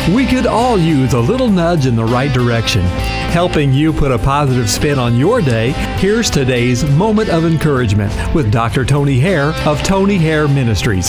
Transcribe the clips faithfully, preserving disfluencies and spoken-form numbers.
We could all use a little nudge in the right direction. Helping you put a positive spin on your day, here's today's Moment of Encouragement with Doctor Tony Hare of Tony Hare Ministries.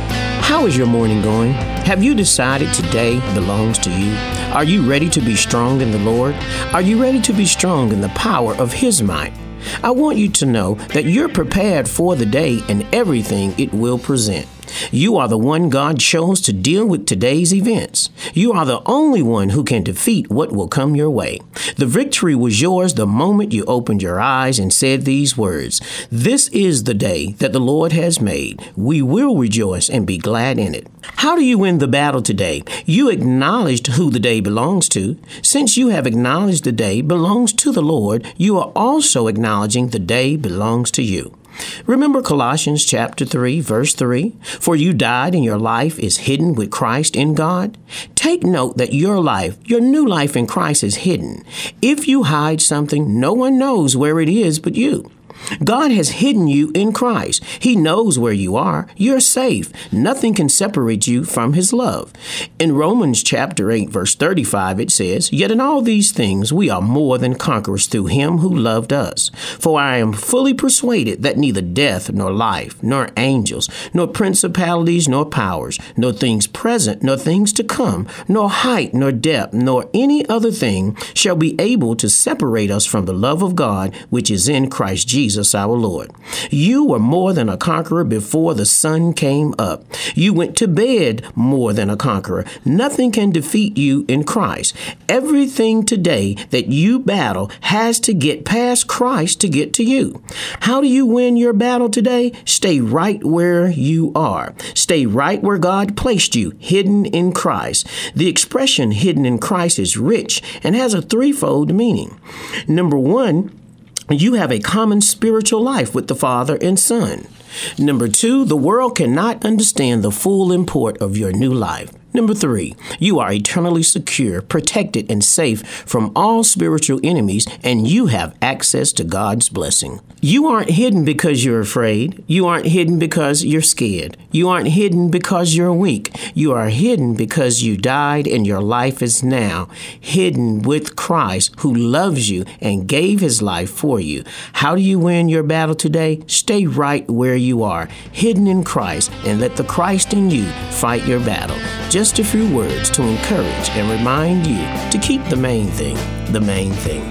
How is your morning going? Have you decided today belongs to you? Are you ready to be strong in the Lord? Are you ready to be strong in the power of His might? I want you to know that you're prepared for the day and everything it will present. You are the one God chose to deal with today's events. You are the only one who can defeat what will come your way. The victory was yours the moment you opened your eyes and said these words, "This is the day that the Lord has made. We will rejoice and be glad in it." How do you win the battle today? You acknowledged who the day belongs to. Since you have acknowledged the day belongs to the Lord, you are also acknowledging the day belongs to you. Remember Colossians chapter three, verse three, "For you died and your life is hidden with Christ in God." Take note that your life, your new life in Christ is hidden. If you hide something, no one knows where it is but you. God has hidden you in Christ. He knows where you are. You're safe. Nothing can separate you from His love. In Romans chapter eight, verse thirty-five, it says, "Yet in all these things we are more than conquerors through Him who loved us. For I am fully persuaded that neither death, nor life, nor angels, nor principalities, nor powers, nor things present, nor things to come, nor height, nor depth, nor any other thing shall be able to separate us from the love of God, which is in Christ Jesus. Jesus our Lord." You were more than a conqueror before the sun came up. You went to bed more than a conqueror. Nothing can defeat you in Christ. Everything today that you battle has to get past Christ to get to you. How do you win your battle today? Stay right where you are. Stay right where God placed you, hidden in Christ. The expression hidden in Christ is rich and has a threefold meaning. Number one, you have a common spiritual life with the Father and Son. Number two, the world cannot understand the full import of your new life. Number three, you are eternally secure, protected, and safe from all spiritual enemies, and you have access to God's blessing. You aren't hidden because you're afraid. You aren't hidden because you're scared. You aren't hidden because you're weak. You are hidden because you died and your life is now hidden with Christ, who loves you and gave His life for you. How do you win your battle today? Stay right where you are, hidden in Christ, and let the Christ in you fight your battle. Just a few words to encourage and remind you to keep the main thing, the main thing.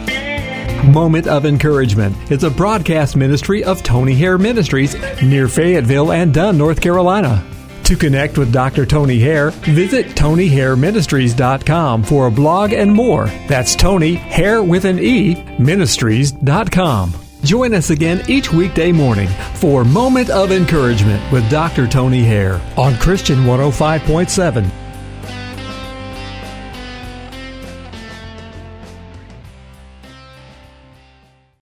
Moment of Encouragement is a broadcast ministry of Tony Hare Ministries near Fayetteville and Dunn, North Carolina. To connect with Doctor Tony Hare, visit tony hare ministries dot com for a blog and more. That's Tony Hare with an E, ministries dot com. Join us again each weekday morning for Moment of Encouragement with Doctor Tony Hare on Christian one oh five point seven.